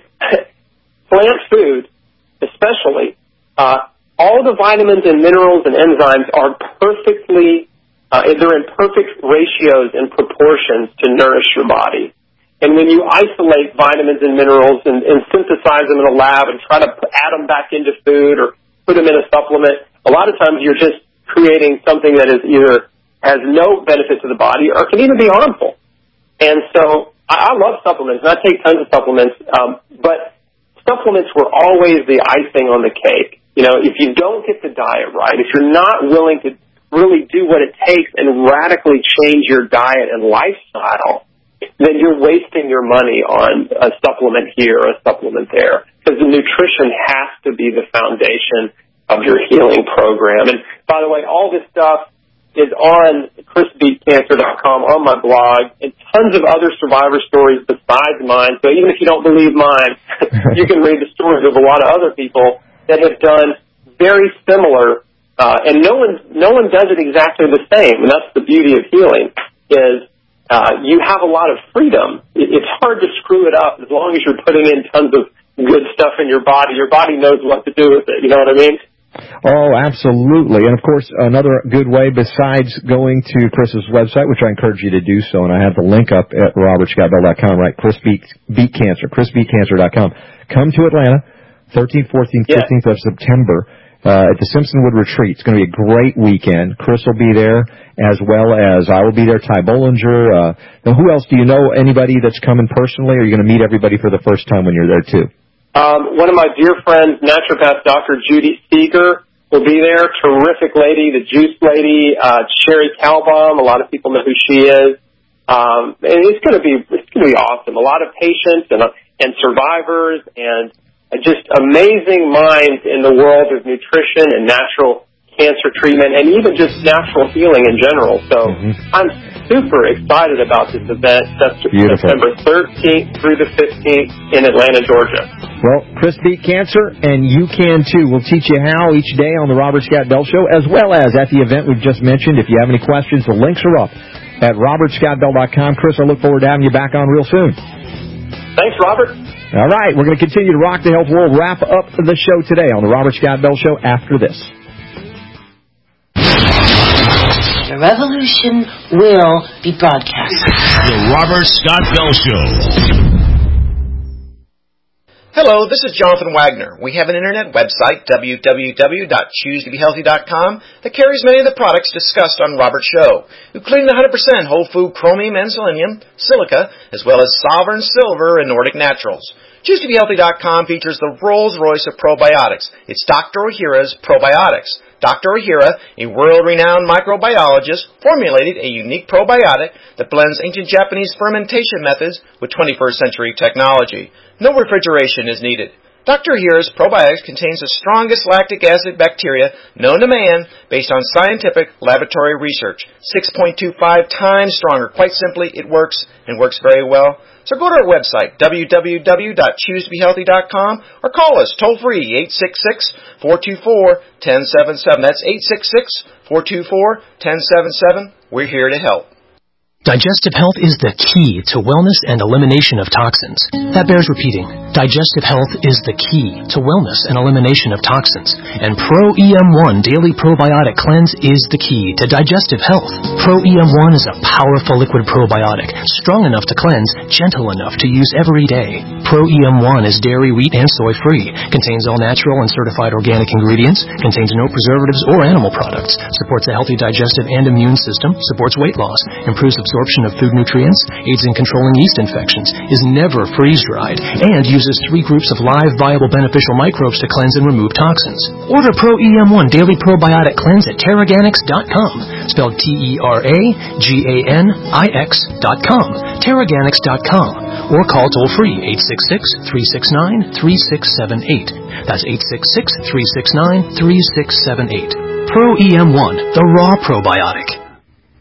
plant food, especially, uh, all the vitamins and minerals and enzymes are perfectly, uh, they're in perfect ratios and proportions to nourish your body. And when you isolate vitamins and minerals and, and synthesize them in a lab and try to add them back into food or put them in a supplement, a lot of times you're just creating something that is either has no benefit to the body or can even be harmful. And so I, I love supplements, and I take tons of supplements, um, but supplements were always the icing on the cake. You know, if you don't get the diet right, if you're not willing to really do what it takes and radically change your diet and lifestyle, then you're wasting your money on a supplement here or a supplement there. Because the nutrition has to be the foundation of your healing program. And by the way, all this stuff is on chris beat cancer dot com, on my blog, and tons of other survivor stories besides mine. So even if you don't believe mine, you can read the stories of a lot of other people that have done very similar, uh, and no one no one does it exactly the same. And that's the beauty of healing, is uh, you have a lot of freedom. It, it's hard to screw it up as long as you're putting in tons of good stuff in your body. Your body knows what to do with it. You know what I mean? Oh, absolutely. And, of course, another good way besides going to Chris's website, which I encourage you to do so, and I have the link up at robert scott bell dot com, right, Chris Beat, Beat Cancer, chris beat cancer dot com. Come to Atlanta. thirteenth, fourteenth, fifteenth yeah. of September. uh, at the Simpsonwood Retreat. It's going to be a great weekend. Chris will be there, as well as I will be there, Ty Bollinger. Uh, now, who else? Do you know anybody that's coming personally, or are you going to meet everybody for the first time when you're there, too? Um, one of my dear friends, naturopath Doctor Judy Seeger, will be there. Terrific lady, the juice lady, uh, Sherry Calbaum. A lot of people know who she is. Um, and it's going to be it's going to be awesome. A lot of patients and and survivors and just amazing minds in the world of nutrition and natural cancer treatment and even just natural healing in general. So mm-hmm. I'm super excited about this event. That's September thirteenth through the fifteenth in Atlanta, Georgia. Well, Chris beat cancer, and you can too. We'll teach you how each day on the Robert Scott Bell Show, as well as at the event we've just mentioned. If you have any questions, the links are up at robert scott bell dot com. Chris, I look forward to having you back on real soon. Thanks, Robert. All right, we're going to continue to rock the health world. Wrap up the show today on the Robert Scott Bell Show after this. The revolution will be broadcast. The Robert Scott Bell Show. Hello, this is Jonathan Wagner. We have an internet website, w w w dot choose to be healthy dot com, that carries many of the products discussed on Robert's show, including the one hundred percent whole food chromium and selenium, silica, as well as Sovereign Silver and Nordic Naturals. choose to be healthy dot com features the Rolls-Royce of probiotics. It's Doctor Ohhira's Probiotics. Doctor Ohhira, a world-renowned microbiologist, formulated a unique probiotic that blends ancient Japanese fermentation methods with twenty-first century technology. No refrigeration is needed. Doctor Ohhira's Probiotics contains the strongest lactic acid bacteria known to man based on scientific laboratory research. six point two five times stronger. Quite simply, it works and works very well. So go to our website, w w w dot choose to be healthy dot com, or call us toll-free, eight six six, four two four, one zero seven seven. That's eight six six, four two four, one zero seven seven. We're here to help. Digestive health is the key to wellness and elimination of toxins. That bears repeating. Digestive health is the key to wellness and elimination of toxins. And Pro E M one Daily Probiotic Cleanse is the key to digestive health. Pro E M one is a powerful liquid probiotic, strong enough to cleanse, gentle enough to use every day. Pro E M one is dairy, wheat, and soy-free, contains all natural and certified organic ingredients, contains no preservatives or animal products, supports a healthy digestive and immune system, supports weight loss, improves absorption of food nutrients, aids in controlling yeast infections, is never freeze-dried, and uses three groups of live, viable, beneficial microbes to cleanse and remove toxins. Order Pro E M one Daily Probiotic Cleanse at Teraganix dot com, spelled T E R A G A N I X dot com, Teraganix dot com, or call toll-free eight six six, three six nine, three six seven eight. That's eight six six, three six nine, three six seven eight. Pro E M one, the raw probiotic.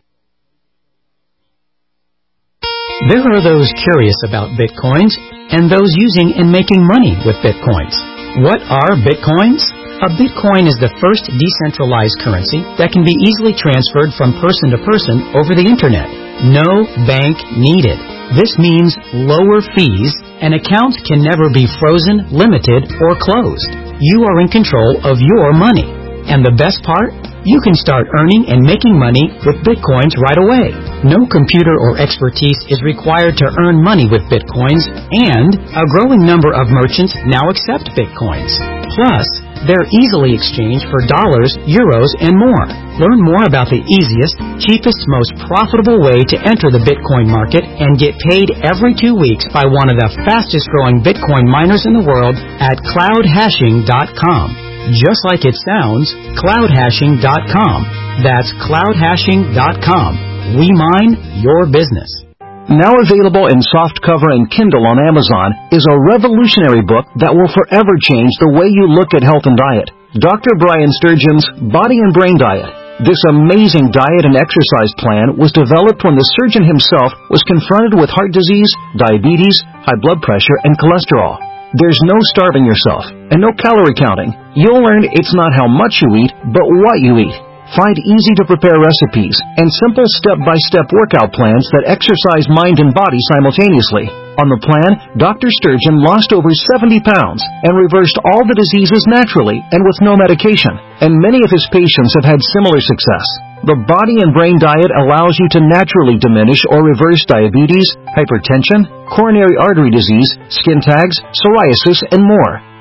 There are those curious about Bitcoins and those using and making money with Bitcoins. What are Bitcoins? A Bitcoin is the first decentralized currency that can be easily transferred from person to person over the Internet. No bank needed. This means lower fees, and accounts can never be frozen, limited, or closed. You are in control of your money. And the best part? You can start earning and making money with Bitcoins right away. No computer or expertise is required to earn money with Bitcoins, and a growing number of merchants now accept Bitcoins. Plus, they're easily exchanged for dollars, euros, and more. Learn more about the easiest, cheapest, most profitable way to enter the Bitcoin market and get paid every two weeks by one of the fastest growing Bitcoin miners in the world at cloud hashing dot com. Just like it sounds, cloud hashing dot com. That's cloud hashing dot com. We mine your business. Now available in softcover and Kindle on Amazon is a revolutionary book that will forever change the way you look at health and diet. Doctor Brian Sturgeon's Body and Brain Diet. This amazing diet and exercise plan was developed when the surgeon himself was confronted with heart disease, diabetes, high blood pressure, and cholesterol. There's no starving yourself and no calorie counting. You'll learn it's not how much you eat, but what you eat. Find easy-to-prepare recipes and simple step-by-step workout plans that exercise mind and body simultaneously. On the plan, Doctor Sturgeon lost over seventy pounds and reversed all the diseases naturally and with no medication, and many of his patients have had similar success. The Body and Brain Diet allows you to naturally diminish or reverse diabetes, hypertension, coronary artery disease, skin tags, psoriasis, and more.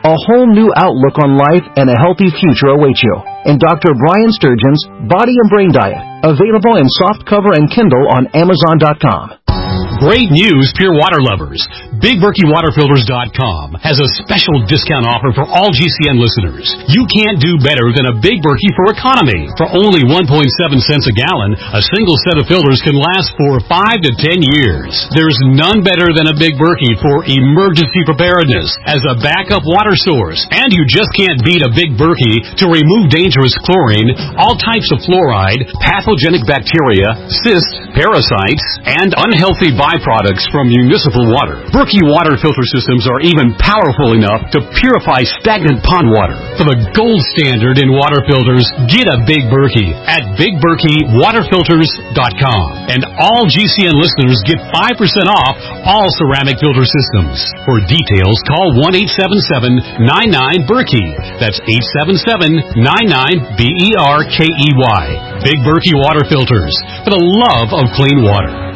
A whole new outlook on life and a healthy future awaits you in Doctor Brian Sturgeon's Body and Brain Diet, available in softcover and Kindle on Amazon dot com. Great news, pure water lovers. Big Berkey Water Filters dot com has a special discount offer for all G C N listeners. You can't do better than a Big Berkey for economy. For only one point seven cents a gallon, a single set of filters can last for five to ten years. There's none better than a Big Berkey for emergency preparedness as a backup water source. And you just can't beat a Big Berkey to remove dangerous chlorine, all types of fluoride, pathogenic bacteria, cysts, parasites, and unhealthy byproducts from municipal water. Berkey water filter systems are even powerful enough to purify stagnant pond water. For the gold standard in water filters, get a Big Berkey at Big Berkey Water Filters dot com. And all G C N listeners get five percent off all ceramic filter systems. For details, call one eight seven seven, nine nine, Berkey. That's eight seven seven, nine nine, B E R K E Y. Big Berkey Water Filters, for the love of clean water.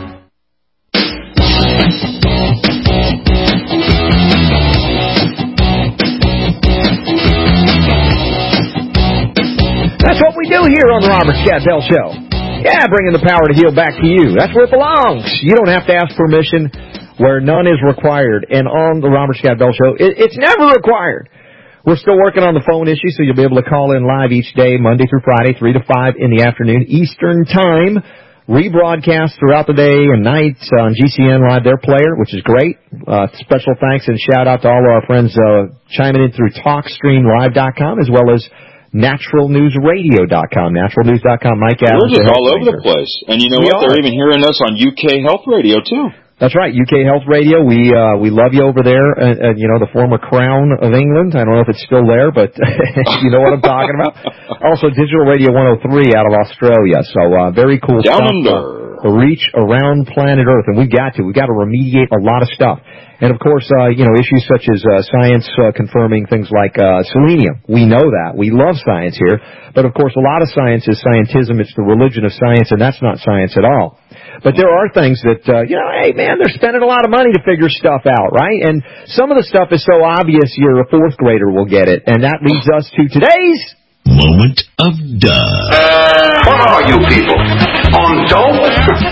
That's what we do here on the Robert Scott Bell Show. Yeah, bringing the power to heal back to you. That's where it belongs. You don't have to ask permission where none is required. And on the Robert Scott Bell Show, it, it's never required. We're still working on the phone issue, so you'll be able to call in live each day, Monday through Friday, three to five in the afternoon, Eastern Time. Rebroadcast throughout the day and night on G C N Live, their player, which is great. Uh, special thanks and shout out to all of our friends uh, chiming in through talk stream live dot com as well as natural news radio dot com. natural news dot com. Mike Adams. We're just all over the place. And you know we what? are. They're even hearing us on U K Health Radio, too. That's right, U K Health Radio. We uh, we love you over there. Uh, uh, you know, the former crown of England. I don't know if it's still there, but you know what I'm talking about. Also, Digital Radio one oh three out of Australia. So uh, very cool Down stuff. under. Uh, reach around planet Earth, and we've got to. We've got to remediate a lot of stuff. And, of course, uh, you know, issues such as uh, science uh, confirming things like uh, selenium. We know that. We love science here. But, of course, a lot of science is scientism. It's the religion of science, and that's not science at all. But there are things that, uh, you know, hey, man, they're spending a lot of money to figure stuff out, right? And some of the stuff is so obvious you're a fourth grader will get it. And that leads us to today's Moment of Duh. What are you people? On dope?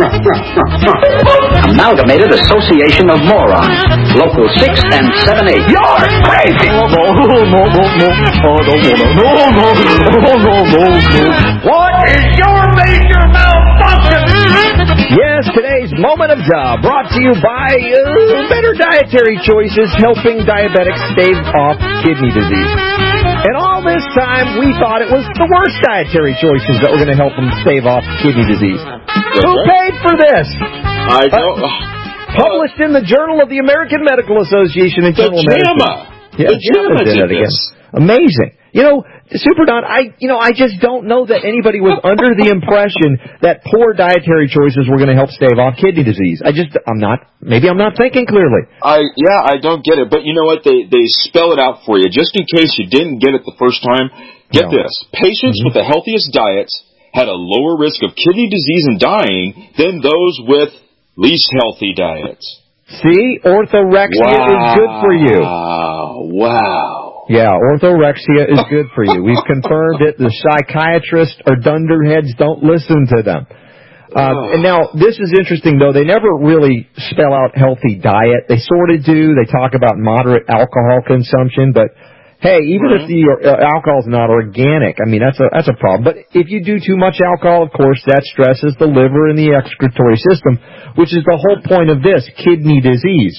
Amalgamated Association of Morons. Local six and seven eight. You're crazy! No, no, no, no, no, no, no, no, no, no, no. What is your major malfunction? Yes, today's Moment of Duh, brought to you by uh, Better Dietary Choices, helping diabetics stave off kidney disease. And all this time, we thought it was the worst dietary choices that were going to help them stave off kidney disease. Who paid for this? I don't. Uh, published in the Journal of the American Medical Association in Internal Medicine. Yeah, the JAMA did did it again. this. Amazing. You know, Super Don, I, you know, I just don't know that anybody was under the impression that poor dietary choices were going to help stave off kidney disease. I just, I'm not, maybe I'm not thinking clearly. I, yeah, I don't get it. But you know what? They, they spell it out for you. Just in case you didn't get it the first time, get No. this. Patients Mm-hmm. with the healthiest diets had a lower risk of kidney disease and dying than those with least healthy diets. See, orthorexia wow. is good for you. Wow. Wow. Yeah, orthorexia is good for you. We've confirmed it. The psychiatrists are dunderheads. Don't listen to them. Uh, and now, this is interesting, though. They never really spell out healthy diet. They sort of do. They talk about moderate alcohol consumption. But, hey, even Mm-hmm. if the uh, alcohol's not organic, I mean, that's a, that's a problem. But if you do too much alcohol, of course, that stresses the liver and the excretory system, which is the whole point of this, kidney disease.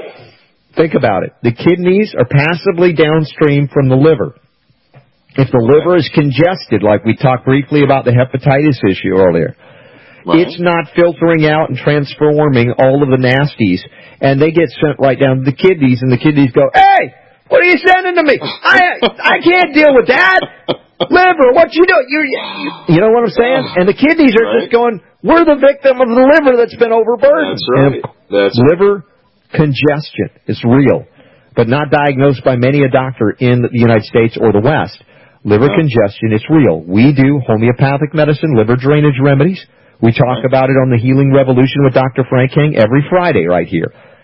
Think about it. The kidneys are passively downstream from the liver. If the liver is congested, like we talked briefly about the hepatitis issue earlier, right. It's not filtering out and transforming all of the nasties, and they get sent right down to the kidneys, and the kidneys go, hey, what are you sending to me? I I can't deal with that. Liver, what you doing? You, you know what I'm saying? And the kidneys are right. just going, we're the victim of the liver that's been overburdened. That's right. That's liver congestion is real, but not diagnosed by many a doctor in the United States or the West. Liver no. congestion, it's real. We do homeopathic medicine, liver drainage remedies. We talk right. about it on the Healing Revolution with Doctor Frank King every Friday right here.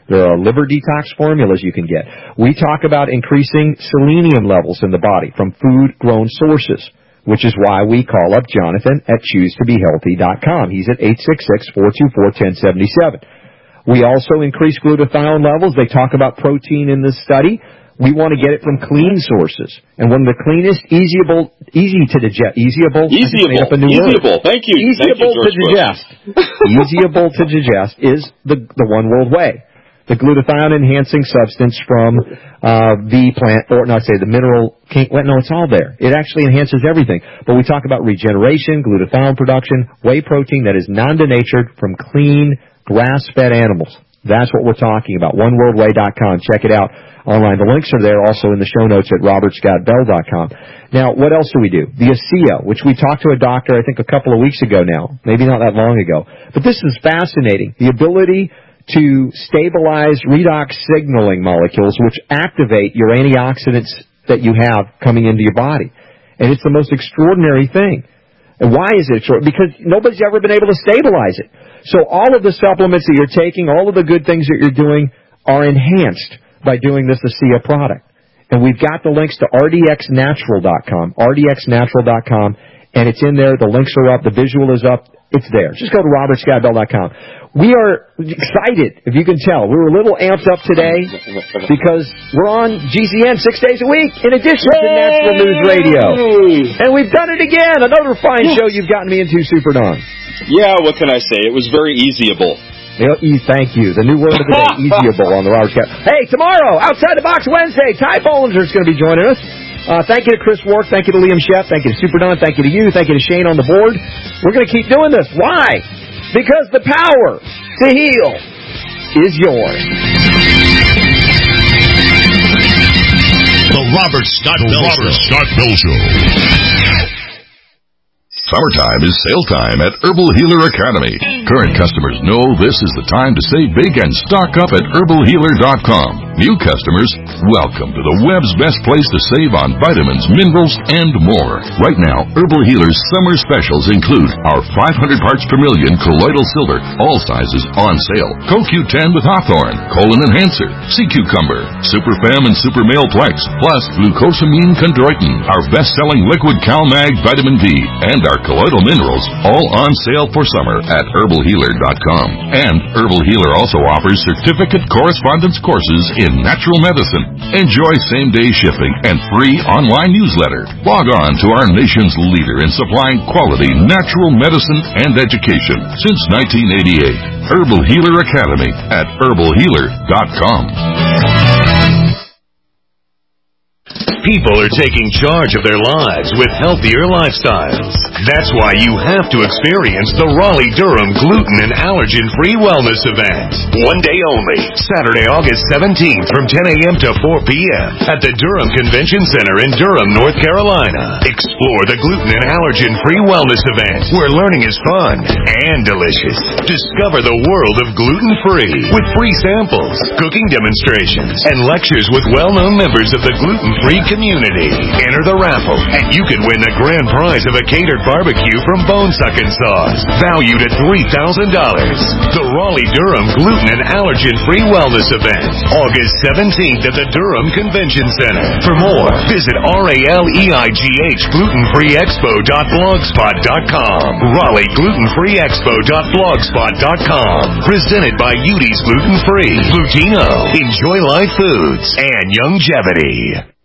There are liver detox formulas you can get. We talk about increasing selenium levels in the body from food-grown sources, which is why we call up Jonathan at choose to be healthy dot com. He's at eight six six, four two four, one zero seven seven. We also increase glutathione levels. They talk about protein in this study. We want to get it from clean sources. And one of the cleanest, easyable, easy to digest, easyable, easyable, up a new easyable. word. Thank you. Easyable Thank you, to digest. Easyable to digest is the, the One World Way. The glutathione enhancing substance from, uh, the plant, or no, I say the mineral, can't, no, it's all there. It actually enhances everything. But we talk about regeneration, glutathione production, whey protein that is non-denatured from clean, grass-fed animals. That's what we're talking about. one world way dot com. Check it out online. The links are there also in the show notes at robert scott bell dot com. Now, what else do we do? The A S E A, which we talked to a doctor, I think, a couple of weeks ago now. Maybe not that long ago. But this is fascinating. The ability to stabilize redox signaling molecules, which activate your antioxidants that you have coming into your body. And it's the most extraordinary thing. And why is it extraordinary? Because nobody's ever been able to stabilize it. So all of the supplements that you're taking, all of the good things that you're doing are enhanced by doing this A S E A product. And we've got the links to R D X natural dot com, R D X natural dot com, and it's in there. The links are up. The visual is up. It's there. Just go to robert scott bell dot com. We are excited, if you can tell. We were a little amped up today because we're on G C N six days a week in addition Yay! to Natural News Radio. And we've done it again. Another fine show you've gotten me into, Super Don. Yeah, what can I say? It was very easyable. Thank you. The new word of the day, easyable on the Robert Scott. Hey, tomorrow, Outside the Box Wednesday, Ty Bollinger is going to be joining us. Uh, thank you to Chris Wark. Thank you to Liam Sheff. Thank you to Super Don. Thank you to you. Thank you to Shane on the board. We're going to keep doing this. Why? Because the power to heal is yours. The Robert Scott Bell Show. Robert Scott Bell Show. Summertime is sale time at Herbal Healer Academy. Current customers know this is the time to save big and stock up at herbal healer dot com. New customers, welcome to the web's best place to save on vitamins, minerals, and more. Right now, Herbal Healer's summer specials include our five hundred parts per million colloidal silver, all sizes on sale, Co Q ten with Hawthorne, Colon Enhancer, Sea Cucumber, Super Fem and Super Male Plex, plus Glucosamine Chondroitin, our best-selling liquid CalMag Vitamin D, and our colloidal minerals, all on sale for summer at herbal healer dot com. And Herbal Healer also offers certificate correspondence courses in natural medicine. Enjoy same-day shipping and free online newsletter. Log on to our nation's leader in supplying quality natural medicine and education since nineteen eighty-eight. Herbal Healer Academy at herbal healer dot com. People are taking charge of their lives with healthier lifestyles. That's why you have to experience the Raleigh-Durham Gluten and Allergen-Free Wellness Event. One day only, Saturday, August seventeenth from ten a.m. to four p.m. at the Durham Convention Center in Durham, North Carolina. Explore the Gluten and Allergen-Free Wellness Event, where learning is fun and delicious. Discover the world of gluten-free with free samples, cooking demonstrations, and lectures with well-known members of the gluten-free community. Enter the raffle, and you can win the grand prize of a catered barbecue from Bone Suckin' Sauce, valued at three thousand dollars. The Raleigh-Durham Gluten and Allergen-Free Wellness Event, August seventeenth at the Durham Convention Center. For more, visit R A L E I G H gluten free expo dot blogspot dot com. Raleigh gluten free expo dot blogspot dot com. Presented by Udi's Gluten Free, Glutino, Enjoy Life Foods, and Youngevity.